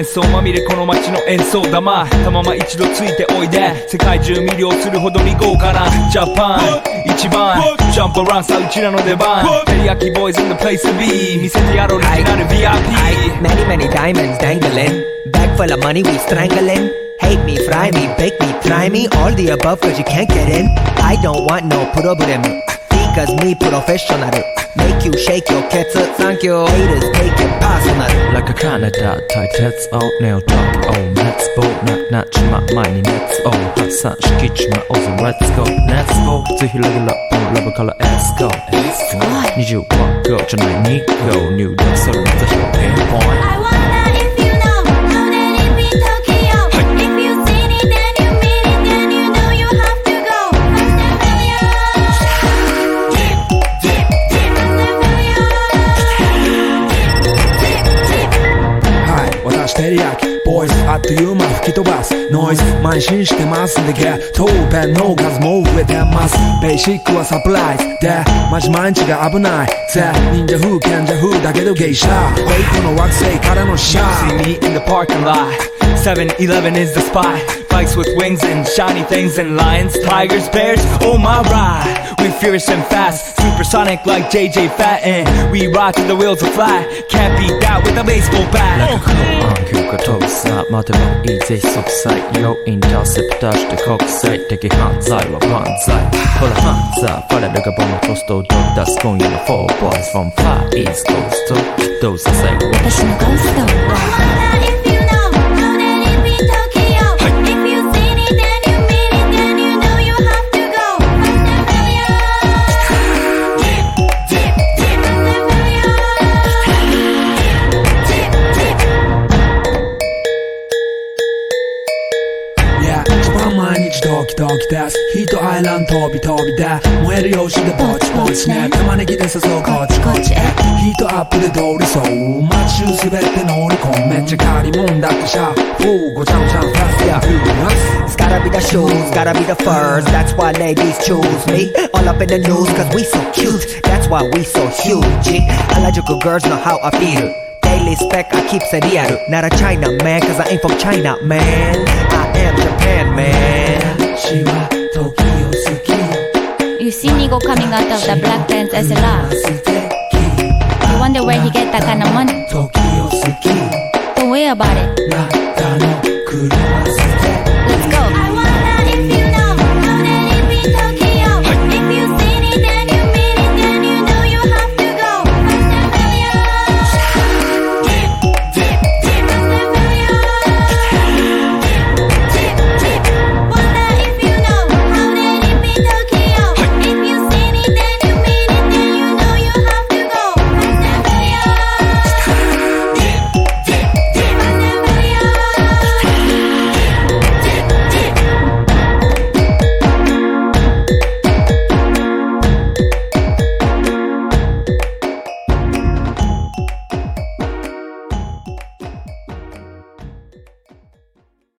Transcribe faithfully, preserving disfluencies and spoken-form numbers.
幻想まみれこの街の演奏玉たまま一度ついておいで世界中魅了するほどに豪華なジャパン一番ジャンプアランさうちらの出番テリヤキボーイズ in the place to be 見せてやろうオリジナル ブイアイピー Many many diamonds dangling Bag full of money we strangling Hate me, fry me, bake me, try me All the above cause you can't get in I don't want no problem Because me professional Make you shake your cats Thank you Haters take it personal Like a Canada 対鉄をネオトップを熱望ななっちま前に熱を発散しきちまおうぜ Let's go Let's go ぜひレギュラーラブから Let's go Let's go にじゅうワン go じゃないに go 入力するのぜひを pinpoint I wonder if you know How that it be Tokyo If you seen it then you mean it Then you know you have to go 私テリヤキボイスあっという間吹き飛ばすノイズ慢心してますんでゲットペンの数も増えてますベーシックはサプライズでマジ毎日が危ないぜ忍者風賢者風だけど芸者ウェイクの惑星からのシャー See me in the parking lot seven eleven is the spot Bikes with wings and shiny things and lions, tigers, bears, oh my ride We fierce and fast, supersonic like J J Fatten We ride till the wheels are flat, can't beat that with a baseball bat Like a cool暗球が飛ぶさ待てばいいぜ即歳よインターセプターして国際的犯罪は万歳ほらハンザーファレルがボムトストを取り出す今夜の four boys from far east coast どうせ最後私のゴースト I wonder if you know How that it be Tokyo If you seen it then you mean it Then you know you have to go Yeah 一番毎日ドキドキですヒートアイランド飛び飛びで燃える用紙でぼちぼちね玉ねぎで誘うこっちこっちへヒートアップで通りそう街中すべて乗り込むめっちゃ借りもんだってシャフーごちゃごちゃファストやフー It's gotta be the shoes, gotta be the furs That's why ladies choose me All up in the news cause we so cute That's why we so huge Harajuku girls know how I feel Daily spec I keep it real Not a China man cause I ain't from China man I am Japan man 私は時を好き You see Nigo coming out of the black pants as a laugh You wonder where he get that kind of money 時を好き Don't worry about it